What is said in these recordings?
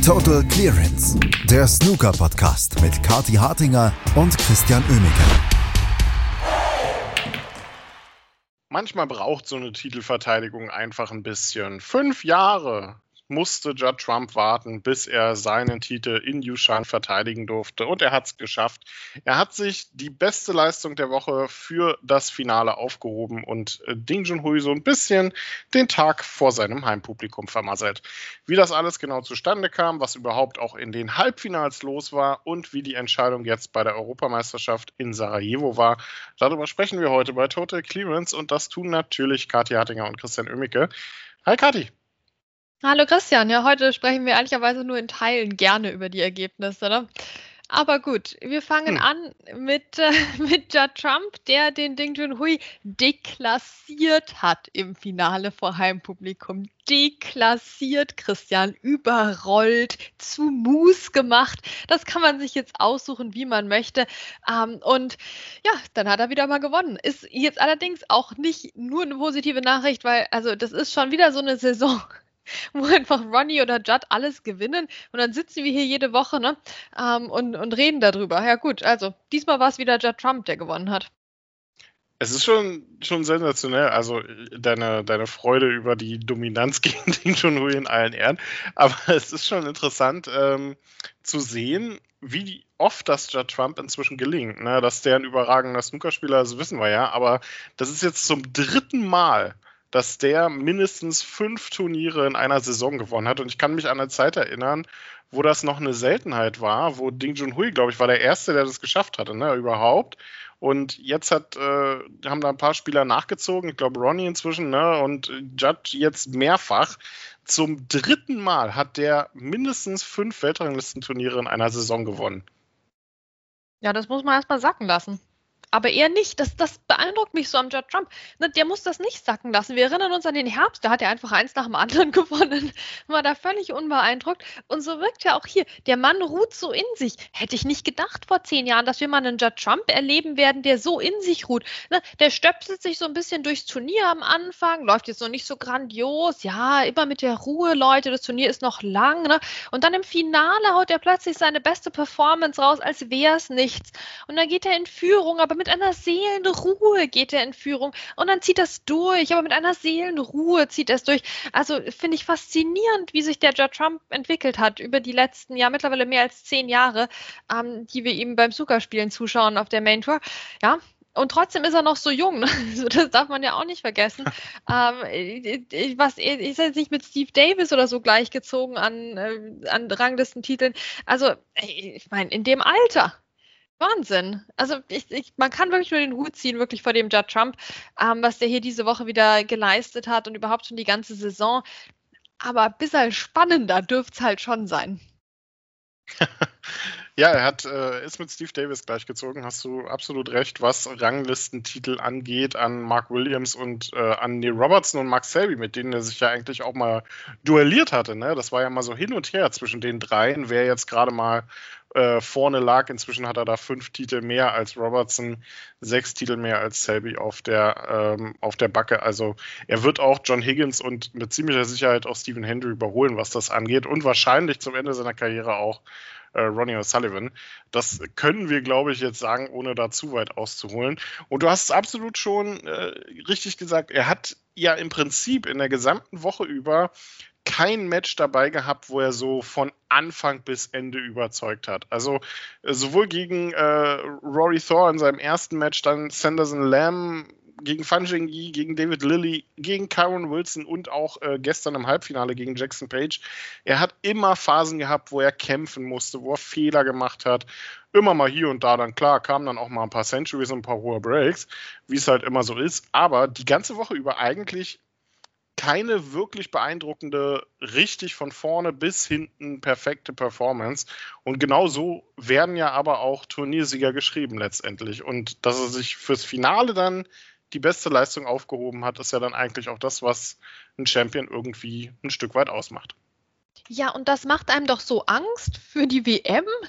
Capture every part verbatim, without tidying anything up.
Total Clearance, der Snooker-Podcast mit Kathi Hartinger und Christian Oemeke. Manchmal braucht so eine Titelverteidigung einfach ein bisschen. Fünf Jahre musste Judd Trump warten, bis er seinen Titel in Yushan verteidigen durfte. Und er hat es geschafft. Er hat sich die beste Leistung der Woche für das Finale aufgehoben und Ding Junhui so ein bisschen den Tag vor seinem Heimpublikum vermasselt. Wie das alles genau zustande kam, was überhaupt auch in den Halbfinals los war und wie die Entscheidung jetzt bei der Europameisterschaft in Sarajevo war, darüber sprechen wir heute bei Total Clearance und das tun natürlich Kathi Hartinger und Christian Oemeke. Hi Kathi. Hallo Christian, ja, heute sprechen wir ehrlicherweise nur in Teilen gerne über die Ergebnisse, ne? Aber gut, wir fangen hm. an mit, äh, mit Judd Trump, der den Ding Junhui deklassiert hat im Finale vor Heimpublikum. Deklassiert, Christian, überrollt, zu Mus gemacht. Das kann man sich jetzt aussuchen, wie man möchte. Ähm, und ja, dann hat er wieder mal gewonnen. Ist jetzt allerdings auch nicht nur eine positive Nachricht, weil also das ist schon wieder so eine Saison, wo einfach Ronnie oder Judd alles gewinnen und dann sitzen wir hier jede Woche ne, ähm, und, und reden darüber. Ja gut, also diesmal war es wieder Judd Trump, der gewonnen hat. Es ist schon, schon sensationell, also deine, deine Freude über die Dominanz gegen Ding Junhui in allen Ehren, aber es ist schon interessant ähm, zu sehen, wie oft das Judd Trump inzwischen gelingt. Ne? Dass der ein überragender Snookerspieler ist, wissen wir ja, aber das ist jetzt zum dritten Mal, dass der mindestens fünf Turniere in einer Saison gewonnen hat. Und ich kann mich an eine Zeit erinnern, wo das noch eine Seltenheit war, wo Ding Junhui, glaube ich, war der Erste, der das geschafft hatte, ne, überhaupt. Und jetzt hat, äh, haben da ein paar Spieler nachgezogen, ich glaube Ronnie inzwischen, ne, und Judd jetzt mehrfach. Zum dritten Mal hat der mindestens fünf Weltranglistenturniere in einer Saison gewonnen. Ja, das muss man erstmal sacken lassen. Aber er nicht. Das, das beeindruckt mich so am Judd Trump. Der muss das nicht sacken lassen. Wir erinnern uns an den Herbst, da hat er einfach eins nach dem anderen gewonnen. War da völlig unbeeindruckt. Und so wirkt er auch hier. Der Mann ruht so in sich. Hätte ich nicht gedacht vor zehn Jahren, dass wir mal einen Judd Trump erleben werden, der so in sich ruht. Der stöpselt sich so ein bisschen durchs Turnier am Anfang, läuft jetzt noch nicht so grandios. Ja, immer mit der Ruhe, Leute, das Turnier ist noch lang. Ne? Und dann im Finale haut er plötzlich seine beste Performance raus, als wäre es nichts. Und dann geht er in Führung, aber mit Mit einer Seelenruhe geht er in Führung und dann zieht er es durch, aber mit einer Seelenruhe zieht er es durch. Also finde ich faszinierend, wie sich der Judd Trump entwickelt hat über die letzten, ja mittlerweile mehr als zehn Jahre, ähm, die wir ihm beim Snookerspielen zuschauen auf der Main Tour. Ja, und trotzdem ist er noch so jung, ne? Das darf man ja auch nicht vergessen. ähm, was, ist er jetzt nicht mit Steve Davis oder so gleichgezogen an, äh, an Ranglistentiteln? Also ich meine, in dem Alter. Wahnsinn. Also ich, ich, man kann wirklich nur den Hut ziehen, wirklich vor dem Judd Trump, ähm, was der hier diese Woche wieder geleistet hat und überhaupt schon die ganze Saison. Aber ein bisschen spannender dürfte es halt schon sein. Ja, er hat, äh, ist mit Steve Davis gleichgezogen, hast du absolut recht, was Ranglistentitel angeht an Mark Williams und äh, an Neil Robertson und Mark Selby, mit denen er sich ja eigentlich auch mal duelliert hatte. Ne? Das war ja mal so hin und her zwischen den dreien, wer jetzt gerade mal äh, vorne lag. Inzwischen hat er da fünf Titel mehr als Robertson, sechs Titel mehr als Selby auf der, ähm, auf der Backe. Also er wird auch John Higgins und mit ziemlicher Sicherheit auch Stephen Hendry überholen, was das angeht und wahrscheinlich zum Ende seiner Karriere auch Ronnie O'Sullivan. Das können wir, glaube ich, jetzt sagen, ohne da zu weit auszuholen. Und du hast es absolut schon äh, richtig gesagt, er hat ja im Prinzip in der gesamten Woche über kein Match dabei gehabt, wo er so von Anfang bis Ende überzeugt hat. Also äh, sowohl gegen äh, Rory Thor in seinem ersten Match, dann Sanderson Lamb, gegen Fan Zhengyi, gegen David Lilley, gegen Kyron Wilson und auch äh, gestern im Halbfinale gegen Jackson Page. Er hat immer Phasen gehabt, wo er kämpfen musste, wo er Fehler gemacht hat. Immer mal hier und da, dann klar, kamen dann auch mal ein paar Centuries und ein paar hohe Breaks, wie es halt immer so ist. Aber die ganze Woche über eigentlich keine wirklich beeindruckende, richtig von vorne bis hinten perfekte Performance. Und genau so werden ja aber auch Turniersieger geschrieben letztendlich. Und dass er sich fürs Finale dann die beste Leistung aufgehoben hat, ist ja dann eigentlich auch das, was ein Champion irgendwie ein Stück weit ausmacht. Ja, und das macht einem doch so Angst für die W M.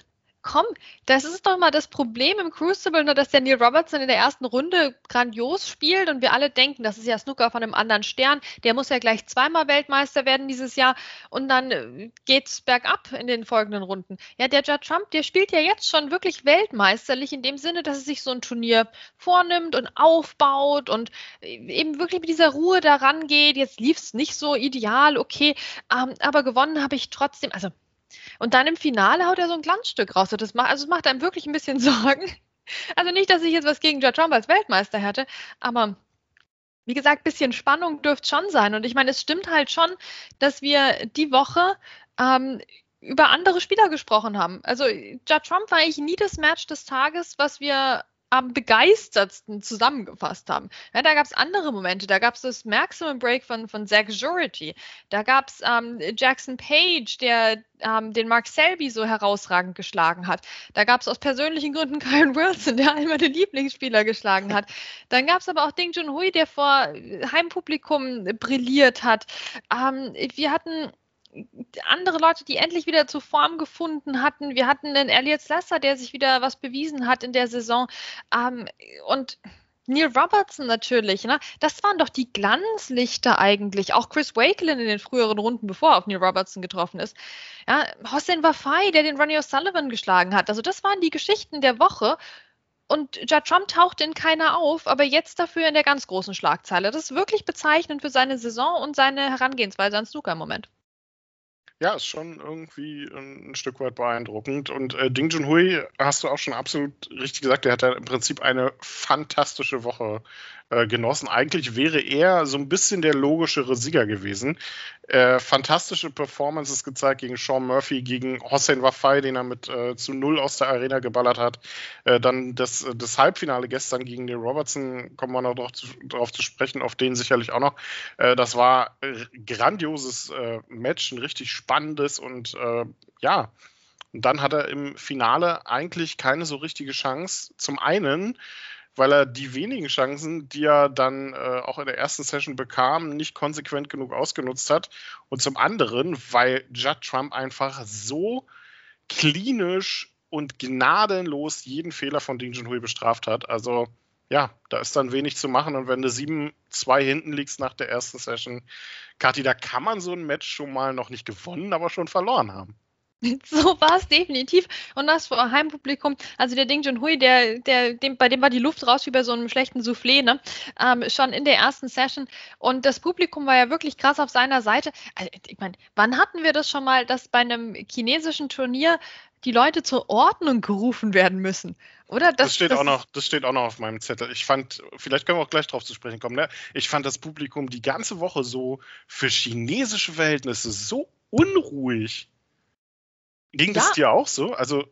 komm, das ist doch mal das Problem im Crucible, nur dass der Neil Robertson in der ersten Runde grandios spielt und wir alle denken, das ist ja Snooker von einem anderen Stern, der muss ja gleich zweimal Weltmeister werden dieses Jahr und dann äh, geht's bergab in den folgenden Runden. Ja, der Judd Trump, der spielt ja jetzt schon wirklich weltmeisterlich in dem Sinne, dass er sich so ein Turnier vornimmt und aufbaut und äh, eben wirklich mit dieser Ruhe daran geht. Jetzt lief es nicht so ideal, okay, ähm, aber gewonnen habe ich trotzdem, also und dann im Finale haut er so ein Glanzstück raus. Und das macht, also es macht einem wirklich ein bisschen Sorgen. Also nicht, dass ich jetzt was gegen Judd Trump als Weltmeister hätte, aber wie gesagt, ein bisschen Spannung dürfte schon sein. Und ich meine, es stimmt halt schon, dass wir die Woche ähm, über andere Spieler gesprochen haben. Also Judd Trump war eigentlich nie das Match des Tages, was wir am begeistertsten zusammengefasst haben. Ja, da gab es andere Momente. Da gab es das Maximum Break von, von Zach Jurity. Da gab es ähm, Jackson Page, der ähm, den Mark Selby so herausragend geschlagen hat. Da gab es aus persönlichen Gründen Kyron Wilson, der einen meiner Lieblingsspieler geschlagen hat. Dann gab es aber auch Ding Junhui, der vor Heimpublikum brilliert hat. Ähm, wir hatten andere Leute, die endlich wieder zur Form gefunden hatten. Wir hatten einen Elliot Slesser, der sich wieder was bewiesen hat in der Saison. Ähm, und Neil Robertson natürlich, ne? Das waren doch die Glanzlichter eigentlich. Auch Chris Wakelin in den früheren Runden, bevor er auf Neil Robertson getroffen ist. Ja, Hossein Wafai, der den Ronnie O'Sullivan geschlagen hat. Also das waren die Geschichten der Woche. Und Judd Trump taucht in keiner auf, aber jetzt dafür in der ganz großen Schlagzeile. Das ist wirklich bezeichnend für seine Saison und seine Herangehensweise an Snooker im Moment. Ja, ist schon irgendwie ein Stück weit beeindruckend. Und äh, Ding Junhui hast du auch schon absolut richtig gesagt, der hat ja im Prinzip eine fantastische Woche äh, genossen. Eigentlich wäre er so ein bisschen der logischere Sieger gewesen. Äh, fantastische Performances gezeigt gegen Sean Murphy, gegen Hossein Wafai, den er mit äh, zu null aus der Arena geballert hat. Äh, dann das, das Halbfinale gestern gegen den Robertson, kommen wir noch drauf zu, drauf zu sprechen, auf den sicherlich auch noch. Äh, das war ein grandioses äh, Match, ein richtig spannendes und äh, ja, und dann hat er im Finale eigentlich keine so richtige Chance. Zum einen, weil er die wenigen Chancen, die er dann äh, auch in der ersten Session bekam, nicht konsequent genug ausgenutzt hat. Und zum anderen, weil Judd Trump einfach so klinisch und gnadenlos jeden Fehler von Ding Junhui bestraft hat. Also ja, da ist dann wenig zu machen. Und wenn du sieben zwei hinten liegst nach der ersten Session, Kathi, da kann man so ein Match schon mal noch nicht gewonnen, aber schon verloren haben. So war es definitiv. Und das vor Heimpublikum, also der Ding Junhui, der, der, dem, bei dem war die Luft raus wie bei so einem schlechten Soufflé, ne? Ähm, schon in der ersten Session. Und das Publikum war ja wirklich krass auf seiner Seite. Also, ich meine, wann hatten wir das schon mal, dass bei einem chinesischen Turnier die Leute zur Ordnung gerufen werden müssen? Oder? Das, das, steht das auch noch, das steht auch noch auf meinem Zettel. Ich fand, vielleicht können wir auch gleich drauf zu sprechen kommen, ne? Ich fand das Publikum die ganze Woche so für chinesische Verhältnisse so unruhig. Ging das Ja. dir auch so? Also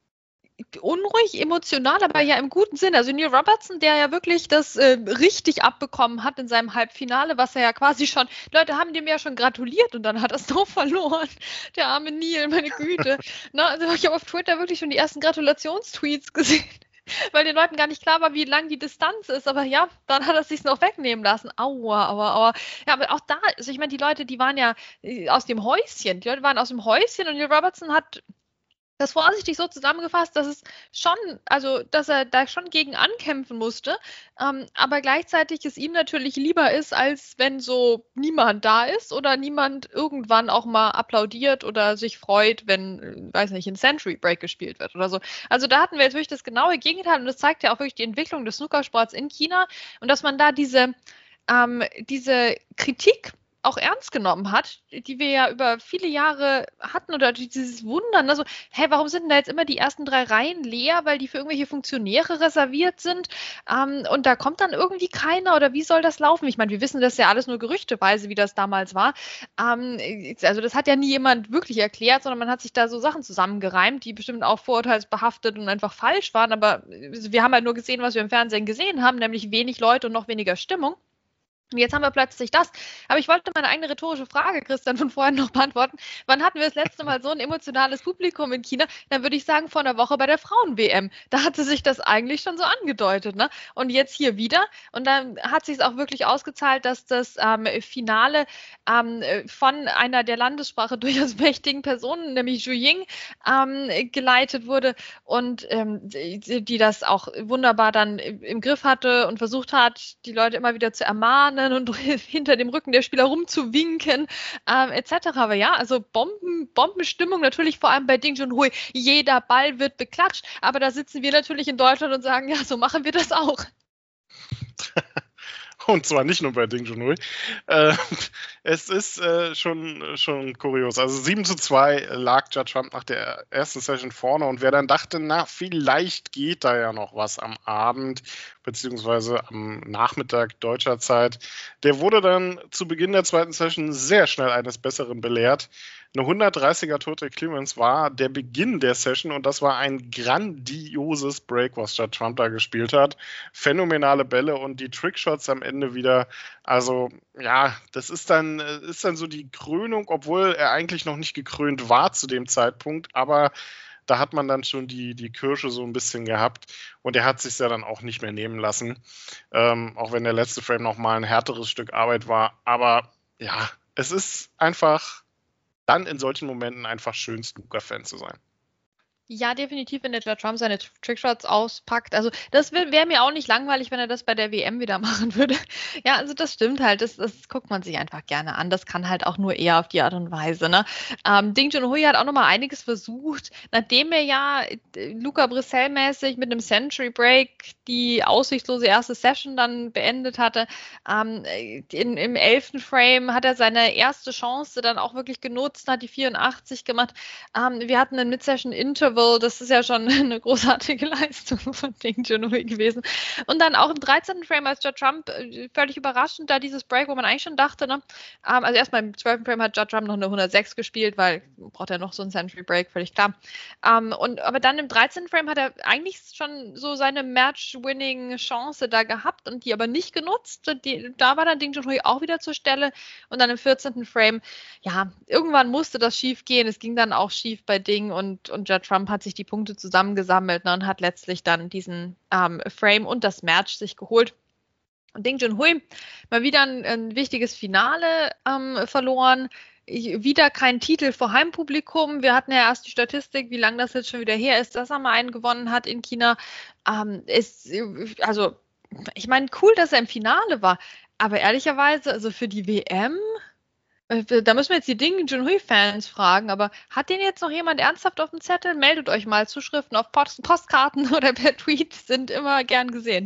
Unruhig, emotional, aber ja im guten Sinn. Also Neil Robertson, der ja wirklich das äh, richtig abbekommen hat in seinem Halbfinale, was er ja quasi schon, Leute haben dem ja schon gratuliert und dann hat er es noch verloren. Der arme Neil, meine Güte. Na, also ich habe auf Twitter wirklich schon die ersten Gratulationstweets gesehen, weil den Leuten gar nicht klar war, wie lang die Distanz ist. Aber ja, dann hat er es sich noch wegnehmen lassen. Aua, aua, aua. Ja, aber auch da, also ich meine, die Leute, die waren ja äh, aus dem Häuschen. Die Leute waren aus dem Häuschen und Neil Robertson hat das vorsichtig so zusammengefasst, dass es schon, also dass er da schon gegen ankämpfen musste, ähm, aber gleichzeitig es ihm natürlich lieber ist, als wenn so niemand da ist oder niemand irgendwann auch mal applaudiert oder sich freut, wenn, äh, weiß nicht, ein Century Break gespielt wird oder so. Also da hatten wir jetzt wirklich das genaue Gegenteil und das zeigt ja auch wirklich die Entwicklung des Snookersports in China und dass man da diese, ähm, diese Kritik auch ernst genommen hat, die wir ja über viele Jahre hatten oder dieses Wundern, also, hä, warum sind denn da jetzt immer die ersten drei Reihen leer, weil die für irgendwelche Funktionäre reserviert sind ähm, und da kommt dann irgendwie keiner oder wie soll das laufen? Ich meine, wir wissen das ja alles nur gerüchteweise, wie das damals war. Ähm, also das hat ja nie jemand wirklich erklärt, sondern man hat sich da so Sachen zusammengereimt, die bestimmt auch vorurteilsbehaftet und einfach falsch waren, aber wir haben halt nur gesehen, was wir im Fernsehen gesehen haben, nämlich wenig Leute und noch weniger Stimmung. Und jetzt haben wir plötzlich das. Aber ich wollte meine eigene rhetorische Frage, Christian, von vorhin noch beantworten. Wann hatten wir das letzte Mal so ein emotionales Publikum in China? Dann würde ich sagen, vor einer Woche bei der Frauen-W M. Da hatte sich das eigentlich schon so angedeutet. Ne? Und jetzt hier wieder. Und dann hat sich es auch wirklich ausgezahlt, dass das ähm, Finale ähm, von einer der Landessprache durchaus mächtigen Personen, nämlich Zhu Ying, ähm, geleitet wurde und ähm, die, die das auch wunderbar dann im Griff hatte und versucht hat, die Leute immer wieder zu ermahnen und hinter dem Rücken der Spieler rumzuwinken, ähm, et cetera. Aber ja, also Bomben, Bombenstimmung natürlich vor allem bei Ding Junhui. Jeder Ball wird beklatscht, aber da sitzen wir natürlich in Deutschland und sagen, ja, so machen wir das auch. Und zwar nicht nur bei Ding Junhui. Äh, es ist äh, schon, schon kurios. Also sieben zu zwei lag Judd Trump nach der ersten Session vorne. Und wer dann dachte, na, vielleicht geht da ja noch was am Abend, beziehungsweise am Nachmittag deutscher Zeit, der wurde dann zu Beginn der zweiten Session sehr schnell eines Besseren belehrt. Eine hundertdreißiger Total Clearance war der Beginn der Session und das war ein grandioses Break, was Judd Trump da gespielt hat. Phänomenale Bälle und die Trickshots am Ende wieder. Also ja, das ist dann, ist dann so die Krönung, obwohl er eigentlich noch nicht gekrönt war zu dem Zeitpunkt, aber da hat man dann schon die, die Kirsche so ein bisschen gehabt und er hat sich ja dann auch nicht mehr nehmen lassen, ähm, auch wenn der letzte Frame nochmal ein härteres Stück Arbeit war. Aber ja, es ist einfach dann in solchen Momenten einfach schön, Snooker-Fan zu sein. Ja, definitiv, wenn der Judd Trump seine Trickshots auspackt. Also das wäre mir auch nicht langweilig, wenn er das bei der W M wieder machen würde. Ja, also das stimmt halt. Das, das guckt man sich einfach gerne an. Das kann halt auch nur eher auf die Art und Weise. Ne? Ähm, Ding Junhui hat auch nochmal einiges versucht, nachdem er ja Luca Brissell-mäßig mit einem Century Break die aussichtslose erste Session dann beendet hatte. Ähm, in, Im elften Frame hat er seine erste Chance dann auch wirklich genutzt, hat die vierundachtzig gemacht. Ähm, wir hatten einen Mid-Session-Interval. Das ist ja schon eine großartige Leistung von Ding Junhui gewesen. Und dann auch im dreizehnten Frame, als Judd Trump völlig überraschend da dieses Break, wo man eigentlich schon dachte, ne? Ähm, also erstmal im zwölften Frame hat Judd Trump noch eine hundertsechs gespielt, weil braucht er noch so einen Century Break, völlig klar. Ähm, und, aber dann im dreizehnten Frame hat er eigentlich schon so seine Match-Winning-Chance da gehabt und die aber nicht genutzt. Die, da war dann Ding Junhui auch wieder zur Stelle. Und dann im vierzehnten Frame, ja, irgendwann musste das schief gehen. Es ging dann auch schief bei Ding und, und Judd Trump hat sich die Punkte zusammengesammelt, ne, und hat letztlich dann diesen ähm, Frame und das Match sich geholt. Und Ding Junhui mal wieder ein, ein wichtiges Finale ähm, verloren. Ich, wieder kein Titel vor Heimpublikum. Wir hatten ja erst die Statistik, wie lange das jetzt schon wieder her ist, dass er mal einen gewonnen hat in China. Ähm, ist, also, ich meine, cool, dass er im Finale war. Aber ehrlicherweise, also für die W M, da müssen wir jetzt die Ding Junhui-Fans fragen, aber hat den jetzt noch jemand ernsthaft auf dem Zettel? Meldet euch mal. Zuschriften auf Post Postkarten oder per Tweet sind immer gern gesehen.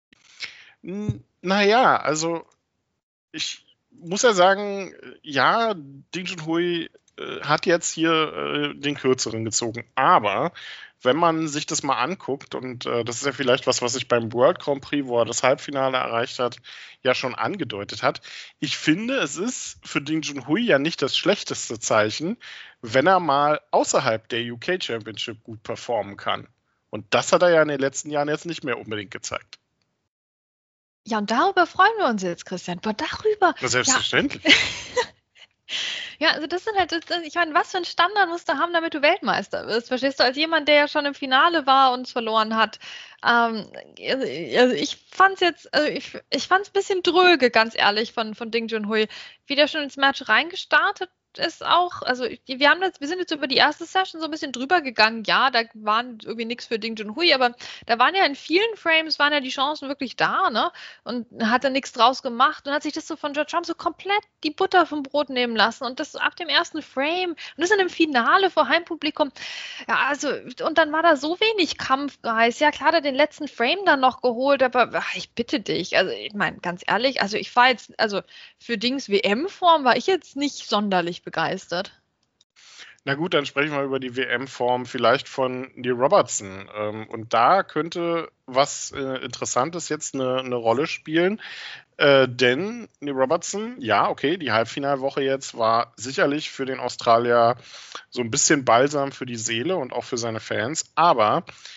Naja, also ich muss ja sagen, ja, Ding Junhui äh, hat jetzt hier äh, den Kürzeren gezogen, aber wenn man sich das mal anguckt, und äh, das ist ja vielleicht was, was sich beim World Grand Prix, wo er das Halbfinale erreicht hat, ja schon angedeutet hat. Ich finde, es ist für Ding Junhui ja nicht das schlechteste Zeichen, wenn er mal außerhalb der U K Championship gut performen kann. Und das hat er ja in den letzten Jahren jetzt nicht mehr unbedingt gezeigt. Ja, und darüber freuen wir uns jetzt, Christian. Boah, darüber. Na, selbstverständlich. Ja. Ja, also das sind halt, das, ich meine, was für ein Standard musst du haben, damit du Weltmeister wirst? Verstehst du, als jemand, der ja schon im Finale war und es verloren hat. Ähm, also ich fand's jetzt, also ich, ich fand's ein bisschen dröge, ganz ehrlich, von, von Ding Junhui. Wie der schon ins Match reingestartet ist auch, also wir haben jetzt, wir sind jetzt über die erste Session so ein bisschen drüber gegangen. Ja, da waren irgendwie nichts für Ding Junhui, aber da waren ja in vielen Frames waren ja die Chancen wirklich da, ne? Und hat er nichts draus gemacht und hat sich das so von Judd Trump so komplett die Butter vom Brot nehmen lassen und das ab dem ersten Frame und das in einem Finale vor Heimpublikum. Ja, also und dann war da so wenig Kampfgeist. Ja, klar, hat er den letzten Frame dann noch geholt, aber ach, ich bitte dich, also ich meine, ganz ehrlich, also ich war jetzt, also für Dings W M-Form war ich jetzt nicht sonderlich begeistert. Na gut, dann sprechen wir über die W M-Form vielleicht von Neil Robertson. Ähm, und da könnte was äh, Interessantes jetzt eine, eine Rolle spielen. Äh, denn Neil Robertson, ja, okay, die Halbfinalwoche jetzt war sicherlich für den Australier so ein bisschen Balsam für die Seele und auch für seine Fans. Aber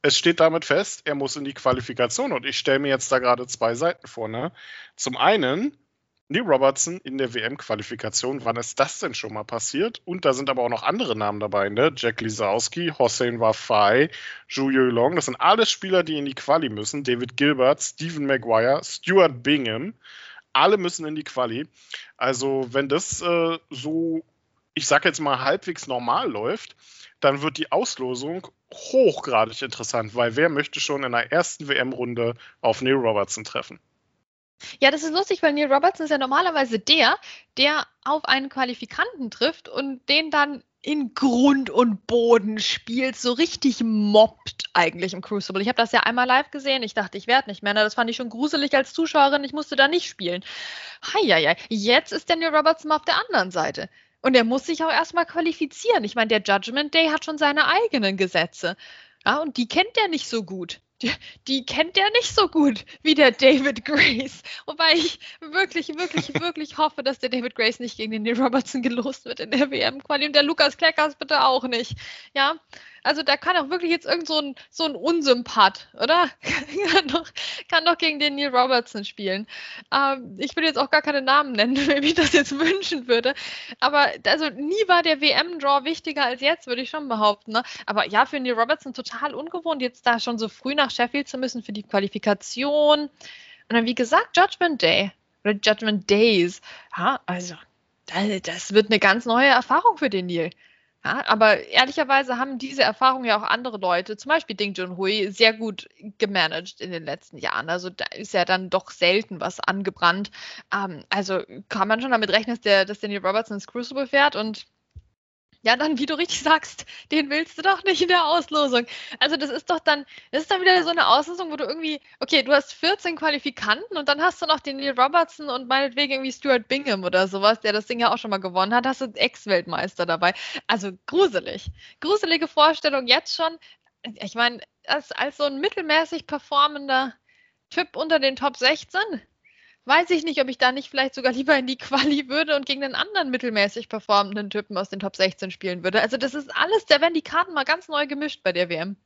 es steht damit fest, er muss in die Qualifikation. Und ich stelle mir jetzt da gerade zwei Seiten vor. Ne? Zum einen Neil Robertson in der W M-Qualifikation. Wann ist das denn schon mal passiert? Und da sind aber auch noch andere Namen dabei. Ne? Jack Lisowski, Hossein Wafai, Zhu Yuelong. Das sind alles Spieler, die in die Quali müssen. David Gilbert, Stephen Maguire, Stuart Bingham. Alle müssen in die Quali. Also wenn das äh, so, ich sag jetzt mal, halbwegs normal läuft, dann wird die Auslosung hochgradig interessant, weil wer möchte schon in der ersten W M-Runde auf Neil Robertson treffen? Ja, das ist lustig, weil Neil Robertson ist ja normalerweise der, der auf einen Qualifikanten trifft und den dann in Grund und Boden spielt, so richtig mobbt eigentlich im Crucible. Ich habe das ja einmal live gesehen, ich dachte, ich werde nicht mehr. Das fand ich schon gruselig als Zuschauerin, ich musste da nicht spielen. Heieiei, jetzt ist der Neil Robertson mal auf der anderen Seite. Und er muss sich auch erstmal qualifizieren. Ich meine, der Judgment Day hat schon seine eigenen Gesetze. Ja, und die kennt er nicht so gut. Die, die kennt er nicht so gut wie der David Grace. Wobei ich wirklich, wirklich, wirklich hoffe, dass der David Grace nicht gegen den Neil Robertson gelost wird in der W M-Quali und der Lukas Kleckers bitte auch nicht. Ja, also da kann auch wirklich jetzt irgend so ein, so ein Unsympath, oder? kann, doch, kann doch gegen den Neil Robertson spielen. Ähm, ich will jetzt auch gar keine Namen nennen, wie ich das jetzt wünschen würde. Aber also nie war der W M-Draw wichtiger als jetzt, würde ich schon behaupten. Ne? Aber ja, für Neil Robertson total ungewohnt, jetzt da schon so früh nach Sheffield zu müssen für die Qualifikation. Und dann, wie gesagt, Judgment Day oder Judgment Days. Ja, also das wird eine ganz neue Erfahrung für den Neil. Ja, aber ehrlicherweise haben diese Erfahrungen ja auch andere Leute, zum Beispiel Ding Junhui, sehr gut gemanagt in den letzten Jahren. Also da ist ja dann doch selten was angebrannt. Ähm, also kann man schon damit rechnen, dass der, dass der Neil Robertson ins Crucible fährt und ja, dann, wie du richtig sagst, den willst du doch nicht in der Auslosung. Also das ist doch dann, das ist dann wieder so eine Auslosung, wo du irgendwie, okay, du hast vierzehn Qualifikanten und dann hast du noch den Neil Robertson und meinetwegen irgendwie Stuart Bingham oder sowas, der das Ding ja auch schon mal gewonnen hat, hast du Ex-Weltmeister dabei. Also gruselig. Gruselige Vorstellung jetzt schon. Ich meine, als, als so ein mittelmäßig performender Typ unter den Top sechzehn, weiß ich nicht, ob ich da nicht vielleicht sogar lieber in die Quali würde und gegen einen anderen mittelmäßig performenden Typen aus den Top sechzehn spielen würde. Also das ist alles, da werden die Karten mal ganz neu gemischt bei der W M.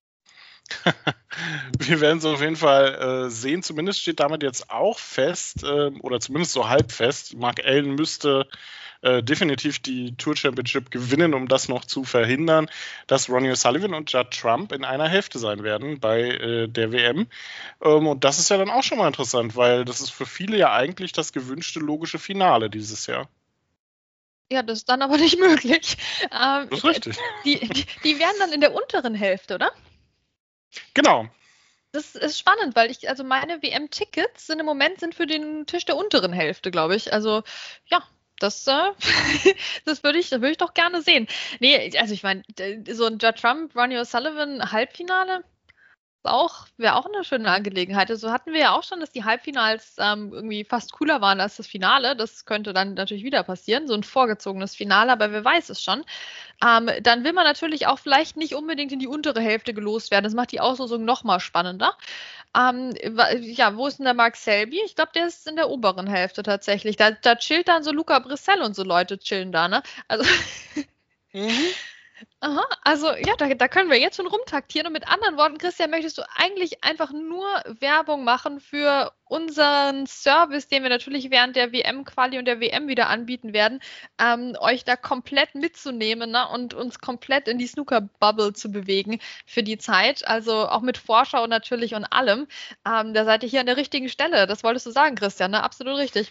Wir werden es auf jeden Fall äh, sehen. Zumindest steht damit jetzt auch fest, äh, oder zumindest so halb fest, Mark Allen müsste äh, definitiv die Tour Championship gewinnen, um das noch zu verhindern, dass Ronnie O'Sullivan und Judd Trump in einer Hälfte sein werden bei äh, der W M. Ähm, und das ist ja dann auch schon mal interessant, weil das ist für viele ja eigentlich das gewünschte logische Finale dieses Jahr. Ja, das ist dann aber nicht möglich. Ähm, das ist richtig. Die, die, die werden dann in der unteren Hälfte, oder? Genau. Das ist spannend, weil ich, also meine W M-Tickets sind im Moment sind für den Tisch der unteren Hälfte, glaube ich. Also, ja, das, äh, das würde ich, das würde ich doch gerne sehen. Nee, also ich meine, so ein Judd Trump, Ronnie O'Sullivan Halbfinale auch, wäre auch eine schöne Angelegenheit. Also hatten wir ja auch schon, dass die Halbfinals ähm, irgendwie fast cooler waren als das Finale. Das könnte dann natürlich wieder passieren, so ein vorgezogenes Finale, aber wer weiß es schon. Ähm, dann will man natürlich auch vielleicht nicht unbedingt in die untere Hälfte gelost werden. Das macht die Auslosung noch mal spannender. Ähm, ja, wo ist denn der Mark Selby? Ich glaube, der ist in der oberen Hälfte tatsächlich. Da, da chillt dann so Luca Brissell und so Leute chillen da, ne? Also mhm. Aha, also ja, da, da können wir jetzt schon rumtaktieren. Und mit anderen Worten, Christian, möchtest du eigentlich einfach nur Werbung machen für unseren Service, den wir natürlich während der W M-Quali und der W M wieder anbieten werden, ähm, euch da komplett mitzunehmen, ne, und uns komplett in die Snooker-Bubble zu bewegen für die Zeit. Also auch mit Vorschau natürlich und allem. Ähm, da seid ihr hier an der richtigen Stelle. Das wolltest du sagen, Christian, ne? Absolut richtig.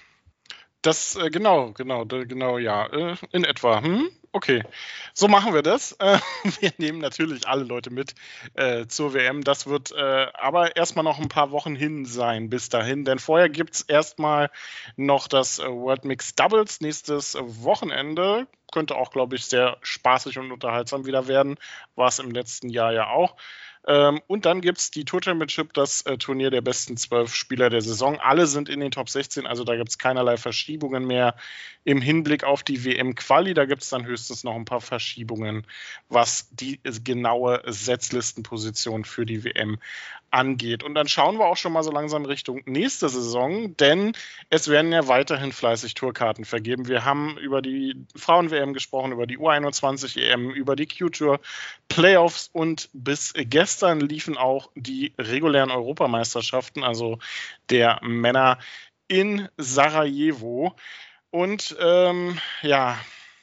Das, äh, genau, genau, genau, ja, äh, in etwa. Hm? Okay, so machen wir das. Äh, wir nehmen natürlich alle Leute mit äh, zur W M. Das wird äh, aber erstmal noch ein paar Wochen hin sein bis dahin, denn vorher gibt es erstmal noch das äh, World Mixed Doubles nächstes Wochenende. Könnte auch, glaube ich, sehr spaßig und unterhaltsam wieder werden. War es im letzten Jahr ja auch. Ähm, und dann gibt es die Tour Championship, das äh, Turnier der besten zwölf Spieler der Saison. Alle sind in den Top sechzehn, also da gibt es keinerlei Verschiebungen mehr im Hinblick auf die W M-Quali. Da gibt es dann höchstens noch ein paar Verschiebungen, was die äh, genaue Setzlistenposition für die W M angeht. Und dann schauen wir auch schon mal so langsam Richtung nächste Saison, denn es werden ja weiterhin fleißig Tourkarten vergeben. Wir haben über die Frauen-W M gesprochen, über die U einundzwanzig E M, über die Q-Tour, Playoffs und bis gestern gestern liefen auch die regulären Europameisterschaften, also der Männer in Sarajevo. Und ähm, ja,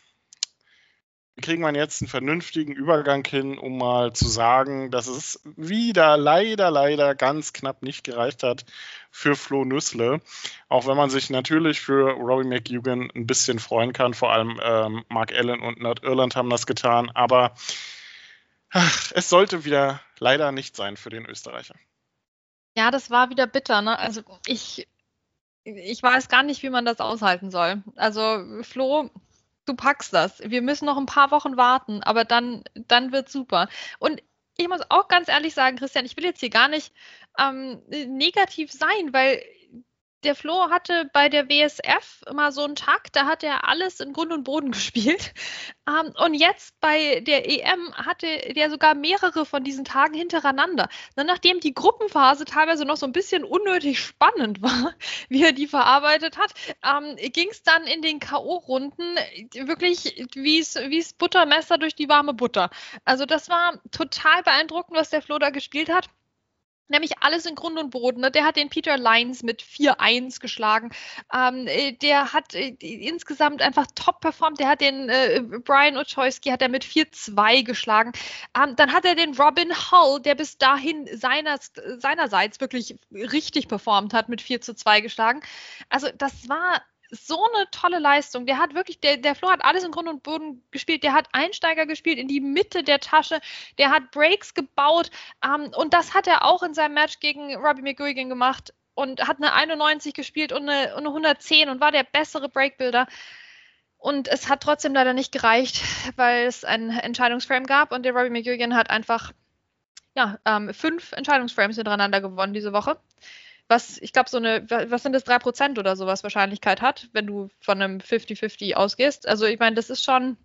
wie kriegen wir jetzt einen vernünftigen Übergang hin, um mal zu sagen, dass es wieder leider, leider ganz knapp nicht gereicht hat für Flo Nüssle. Auch wenn man sich natürlich für Robbie McEwen ein bisschen freuen kann. Vor allem ähm, Mark Allen und Nordirland haben das getan. Aber ach, es sollte wieder leider nicht sein für den Österreicher. Ja, das war wieder bitter, ne? Also ich, ich weiß gar nicht, wie man das aushalten soll. Also Flo, du packst das. Wir müssen noch ein paar Wochen warten, aber dann, dann wird super. Und ich muss auch ganz ehrlich sagen, Christian, ich will jetzt hier gar nicht ähm, negativ sein, weil der Flo hatte bei der W S F immer so einen Tag, da hat er alles in Grund und Boden gespielt. Ähm, und jetzt bei der E M hatte der sogar mehrere von diesen Tagen hintereinander. Dann, nachdem die Gruppenphase teilweise noch so ein bisschen unnötig spannend war, wie er die verarbeitet hat, ähm, ging es dann in den K O-Runden wirklich wie es Buttermesser durch die warme Butter. Also das war total beeindruckend, was der Flo da gespielt hat. Nämlich alles in Grund und Boden. Ne? Der hat den Peter Lyons mit vier eins geschlagen. Ähm, der hat äh, insgesamt einfach top performt. Der hat den äh, Brian Ochojski hat er mit vier zwei geschlagen. Ähm, dann hat er den Robin Hull, der bis dahin seines, seinerseits wirklich richtig performt hat, mit vier zu zwei geschlagen. Also das war so eine tolle Leistung. Der hat wirklich, der, der Flo hat alles in Grund und Boden gespielt. Der hat Einsteiger gespielt in die Mitte der Tasche. Der hat Breaks gebaut. Ähm, und das hat er auch in seinem Match gegen Robbie McGuigan gemacht und hat eine einundneunzig gespielt und eine, eine hundertzehn und war der bessere Breakbuilder. Und es hat trotzdem leider nicht gereicht, weil es einen Entscheidungsframe gab und der Robbie McGuigan hat einfach ja, ähm, fünf Entscheidungsframes hintereinander gewonnen diese Woche. Was, ich glaube, so eine, was sind das, drei Prozent oder sowas Wahrscheinlichkeit hat, wenn du von einem fünfzig fünfzig ausgehst. Also ich meine, das ist schon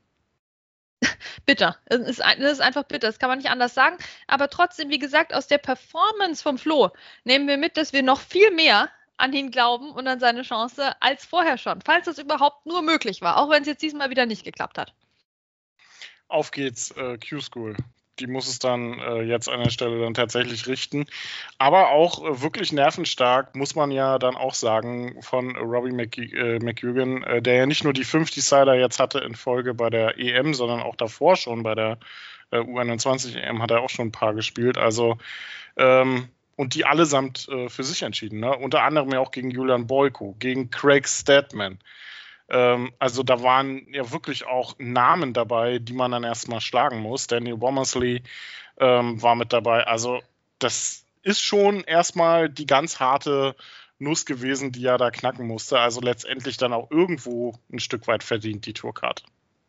bitter. Das ist, das ist einfach bitter, das kann man nicht anders sagen. Aber trotzdem, wie gesagt, aus der Performance vom Flo nehmen wir mit, dass wir noch viel mehr an ihn glauben und an seine Chance als vorher schon, falls das überhaupt nur möglich war, auch wenn es jetzt diesmal wieder nicht geklappt hat. Auf geht's, äh, Q-School. Die muss es dann äh, jetzt an der Stelle dann tatsächlich richten. Aber auch äh, wirklich nervenstark, muss man ja dann auch sagen, von Robbie McEwen, äh, der ja nicht nur die fünf Decider jetzt hatte in Folge bei der E M, sondern auch davor schon bei der äh, U einundzwanzig E M hat er auch schon ein paar gespielt. Also ähm, und die allesamt äh, für sich entschieden. Ne? Unter anderem ja auch gegen Julian Boyko, gegen Craig Stedman. Also da waren ja wirklich auch Namen dabei, die man dann erstmal schlagen muss. Daniel Womersley ähm, war mit dabei. Also das ist schon erstmal die ganz harte Nuss gewesen, die er da knacken musste. Also letztendlich dann auch irgendwo ein Stück weit verdient, die Tourkarte.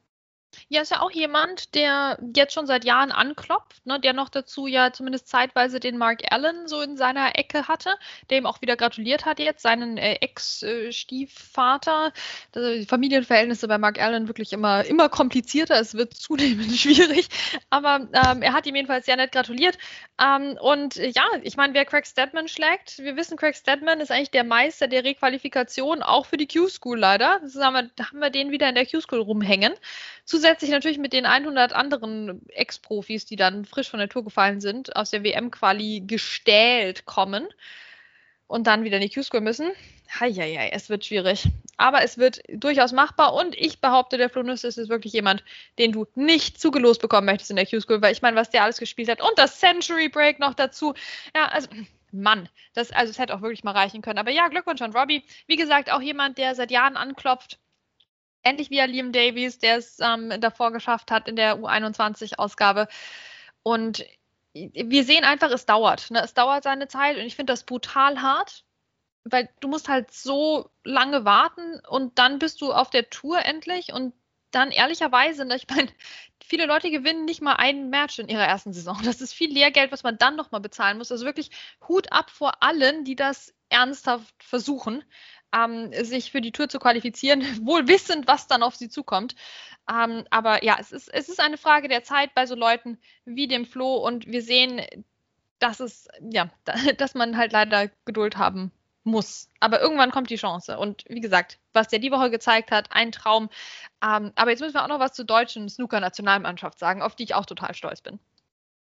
Ja, ist ja auch jemand, der jetzt schon seit Jahren anklopft, ne, der noch dazu ja zumindest zeitweise den Mark Allen so in seiner Ecke hatte, der ihm auch wieder gratuliert hat jetzt, seinen äh, Ex-Stiefvater. Die Familienverhältnisse bei Mark Allen wirklich immer, immer komplizierter, es wird zunehmend schwierig, aber ähm, er hat ihm jedenfalls sehr nett gratuliert. Ähm, und äh, ja, ich meine, wer Craig Stedman schlägt, wir wissen, Craig Stedman ist eigentlich der Meister der Requalifikation, auch für die Q-School leider. Das haben wir, haben wir den wieder in der Q-School rumhängen. Zusätzlich natürlich mit den hundert anderen Ex-Profis, die dann frisch von der Tour gefallen sind, aus der W M-Quali gestählt kommen und dann wieder in die Q-School müssen. Heieiei, es wird schwierig. Aber es wird durchaus machbar und ich behaupte, der Flo Nüssle ist wirklich jemand, den du nicht zugelost bekommen möchtest in der Q-School, weil ich meine, was der alles gespielt hat und das Century Break noch dazu. Ja, also Mann, das, also es hätte auch wirklich mal reichen können. Aber ja, Glückwunsch an Robbie. Wie gesagt, auch jemand, der seit Jahren anklopft. Ähnlich wie Liam Davies, der es ähm, davor geschafft hat in der U einundzwanzig-Ausgabe. Und wir sehen einfach, es dauert. Ne? Es dauert seine Zeit und ich finde das brutal hart, weil du musst halt so lange warten und dann bist du auf der Tour endlich und dann ehrlicherweise, ne, ich meine, viele Leute gewinnen nicht mal ein Match in ihrer ersten Saison. Das ist viel Lehrgeld, was man dann nochmal bezahlen muss. Also wirklich Hut ab vor allen, die das ernsthaft versuchen. Ähm, sich für die Tour zu qualifizieren, wohl wissend, was dann auf sie zukommt. Ähm, aber ja, es ist, es ist eine Frage der Zeit bei so Leuten wie dem Flo und wir sehen, dass es, ja, dass man halt leider Geduld haben muss. Aber irgendwann kommt die Chance. Und wie gesagt, was der die Woche gezeigt hat, ein Traum. Ähm, aber jetzt müssen wir auch noch was zur deutschen Snooker-Nationalmannschaft sagen, auf die ich auch total stolz bin.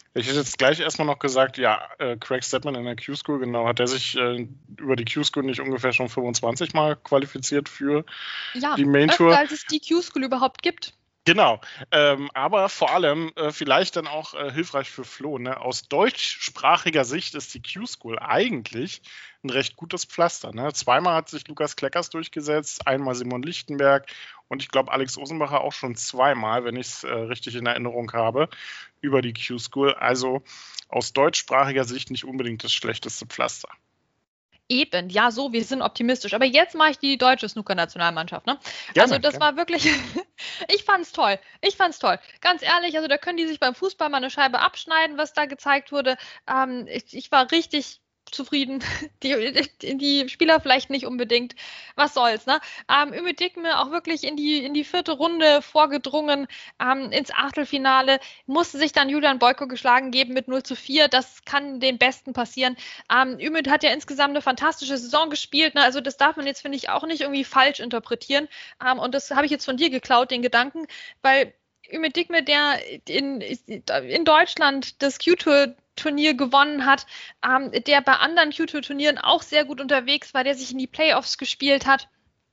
Ich hätte jetzt gleich erstmal noch gesagt, ja, äh, Craig Stedman in der Q-School, genau, hat er sich äh, über die Q-School nicht ungefähr schon fünfundzwanzig Mal qualifiziert für Ja, die Main öfter Tour? als es die Q-School überhaupt gibt. Genau, ähm, aber vor allem äh, vielleicht dann auch äh, hilfreich für Flo. Ne? Aus deutschsprachiger Sicht ist die Q-School eigentlich ein recht gutes Pflaster. Ne? Zweimal hat sich Lukas Kleckers durchgesetzt, einmal Simon Lichtenberg und ich glaube Alex Osenbacher auch schon zweimal, wenn ich es äh, richtig in Erinnerung habe, über die Q-School. Also aus deutschsprachiger Sicht nicht unbedingt das schlechteste Pflaster. Eben, ja, so, wir sind optimistisch. Aber jetzt mache ich die deutsche Snooker-Nationalmannschaft, ne? Gerne, Also das gerne. war wirklich, ich fand's toll. Ich fand's toll. Ganz ehrlich, also da können die sich beim Fußball mal eine Scheibe abschneiden, was da gezeigt wurde. Ähm, ich, ich war richtig zufrieden. Die, die, die Spieler vielleicht nicht unbedingt. Was soll's, ne? Ähm, Ümit Dikme auch wirklich in die, in die vierte Runde vorgedrungen, ähm, ins Achtelfinale, musste sich dann Julian Boyko geschlagen geben mit null zu vier. Das kann den Besten passieren. Ähm, Ümit hat ja insgesamt eine fantastische Saison gespielt, ne? Also das darf man jetzt, finde ich, auch nicht irgendwie falsch interpretieren. Ähm, und das habe ich jetzt von dir geklaut, den Gedanken, weil Ümit Dikme, der in, in Deutschland das Q-Tour Turnier gewonnen hat, ähm, der bei anderen Q-Tour-Turnieren auch sehr gut unterwegs war, der sich in die Playoffs gespielt hat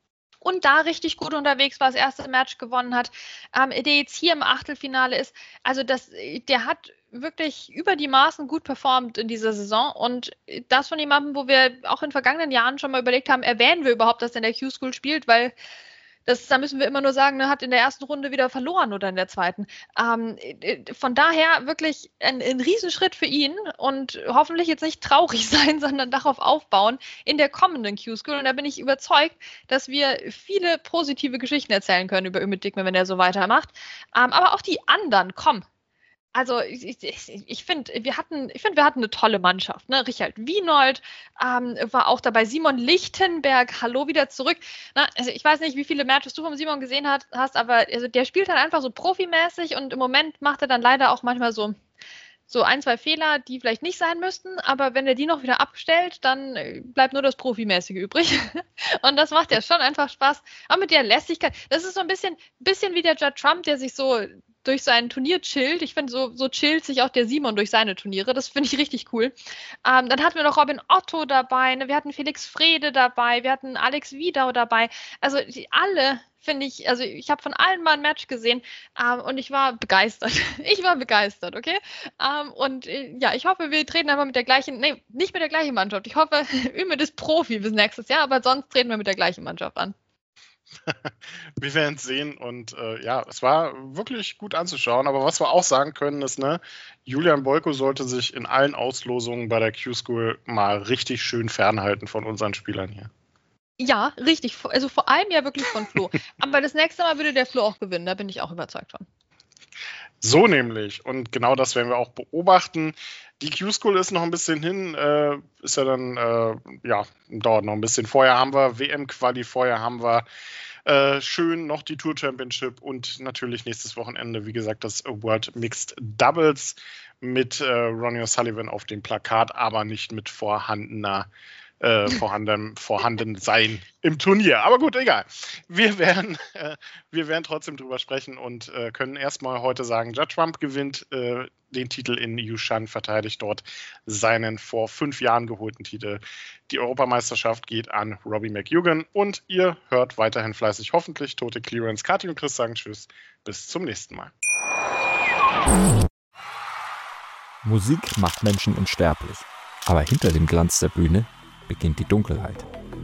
und da richtig gut unterwegs war, das erste Match gewonnen hat, ähm, der jetzt hier im Achtelfinale ist. Also das, der hat wirklich über die Maßen gut performt in dieser Saison und das von jemandem, wo wir auch in vergangenen Jahren schon mal überlegt haben, erwähnen wir überhaupt, dass er in der Q-School spielt, weil Das, da müssen wir immer nur sagen, er hat in der ersten Runde wieder verloren oder in der zweiten. Ähm, von daher wirklich ein, ein Riesenschritt für ihn und hoffentlich jetzt nicht traurig sein, sondern darauf aufbauen in der kommenden Q-School. Und da bin ich überzeugt, dass wir viele positive Geschichten erzählen können über Ümit Dikme, wenn er so weitermacht. Ähm, aber auch die anderen, komm. Also ich, ich, ich finde, wir hatten, ich finde, wir hatten eine tolle Mannschaft. Ne? Richard Wienold ähm, war auch dabei, Simon Lichtenberg, hallo wieder zurück. Na, also ich weiß nicht, wie viele Matches du vom Simon gesehen hat, hast, aber also der spielt dann einfach so profimäßig und im Moment macht er dann leider auch manchmal so, so ein, zwei Fehler, die vielleicht nicht sein müssten, aber wenn er die noch wieder abstellt, dann bleibt nur das Profimäßige übrig. Und das macht ja schon einfach Spaß. Aber mit der Lässigkeit, das ist so ein bisschen, bisschen wie der Judd Trump, der sich so durch sein Turnier chillt. Ich finde, so, so chillt sich auch der Simon durch seine Turniere. Das finde ich richtig cool. Ähm, dann hatten wir noch Robin Otto dabei, ne? Wir hatten Felix Frede dabei, wir hatten Alex Wiedau dabei. Also die, alle, finde ich, also ich habe von allen mal ein Match gesehen ähm, und ich war begeistert. Ich war begeistert, okay? Ähm, und äh, ja, ich hoffe, wir treten einfach mit der gleichen, nee, nicht mit der gleichen Mannschaft. Ich hoffe, Ümit ist Profi bis nächstes Jahr, aber sonst treten wir mit der gleichen Mannschaft an. Wir werden es sehen und äh, ja, es war wirklich gut anzuschauen, aber was wir auch sagen können ist, ne, Julian Boyko sollte sich in allen Auslosungen bei der Q-School mal richtig schön fernhalten von unseren Spielern hier. Ja, richtig, also vor allem ja wirklich von Flo, aber das nächste Mal würde der Flo auch gewinnen, da bin ich auch überzeugt von. So nämlich. Und genau das werden wir auch beobachten. Die Q-School ist noch ein bisschen hin, äh, ist ja dann, äh, ja, dauert noch ein bisschen. Vorher haben wir W M-Quali, vorher haben wir äh, schön noch die Tour Championship und natürlich nächstes Wochenende, wie gesagt, das World Mixed Doubles mit äh, Ronnie O'Sullivan auf dem Plakat, aber nicht mit vorhandener Äh, vorhanden, vorhanden sein im Turnier. Aber gut, egal. Wir werden, äh, wir werden trotzdem drüber sprechen und äh, können erstmal heute sagen, Judd Trump gewinnt äh, den Titel in Yushan, verteidigt dort seinen vor fünf Jahren geholten Titel. Die Europameisterschaft geht an Robbie McEugan und ihr hört weiterhin fleißig hoffentlich Tote Clearance. Kathi und Chris sagen Tschüss. Bis zum nächsten Mal. Musik macht Menschen unsterblich. Aber hinter dem Glanz der Bühne beginnt die Dunkelheit.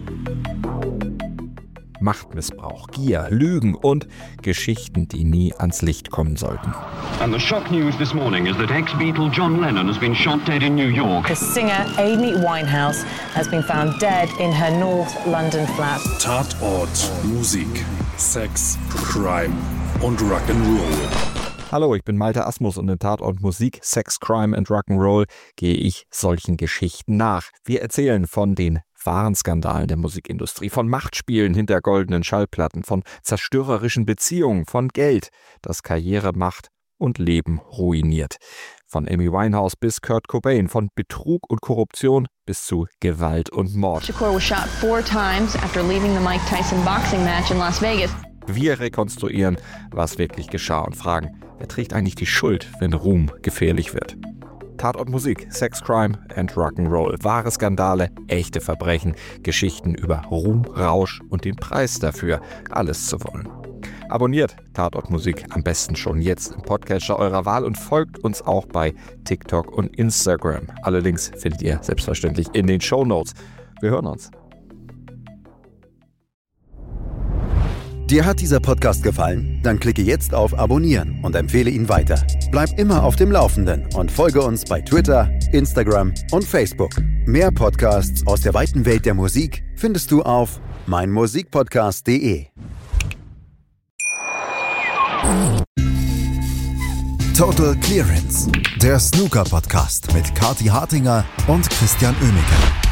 Machtmissbrauch, Gier, Lügen und Geschichten, die nie ans Licht kommen sollten. And the shock news this morning is that ex-Beatle John Lennon has been shot dead in New York. The singer Amy Winehouse has been found dead in her North London flat. Tatort, Musik, Sex, Crime und Rock'n'Roll. Hallo, ich bin Malte Asmus und in Tatort Musik, Sex, Crime and Rock'n'Roll gehe ich solchen Geschichten nach. Wir erzählen von den wahren Skandalen der Musikindustrie, von Machtspielen hinter goldenen Schallplatten, von zerstörerischen Beziehungen, von Geld, das Karriere macht und Leben ruiniert. Von Amy Winehouse bis Kurt Cobain, von Betrug und Korruption bis zu Gewalt und Mord. Shakur was shot four times after leaving the Mike Tyson boxing match in Las Vegas. Wir rekonstruieren, was wirklich geschah und fragen, wer trägt eigentlich die Schuld, wenn Ruhm gefährlich wird. Tatort Musik, Sex, Crime and Rock'n'Roll. Wahre Skandale, echte Verbrechen, Geschichten über Ruhm, Rausch und den Preis dafür. Alles zu wollen. Abonniert Tatort Musik am besten schon jetzt im Podcatcher eurer Wahl und folgt uns auch bei TikTok und Instagram. Alle Links findet ihr selbstverständlich in den Shownotes. Wir hören uns. Dir hat dieser Podcast gefallen? Dann klicke jetzt auf Abonnieren und empfehle ihn weiter. Bleib immer auf dem Laufenden und folge uns bei Twitter, Instagram und Facebook. Mehr Podcasts aus der weiten Welt der Musik findest du auf meinmusikpodcast punkt de. Total Clearance, der Snooker-Podcast mit Kathi Hartinger und Christian Oemeke.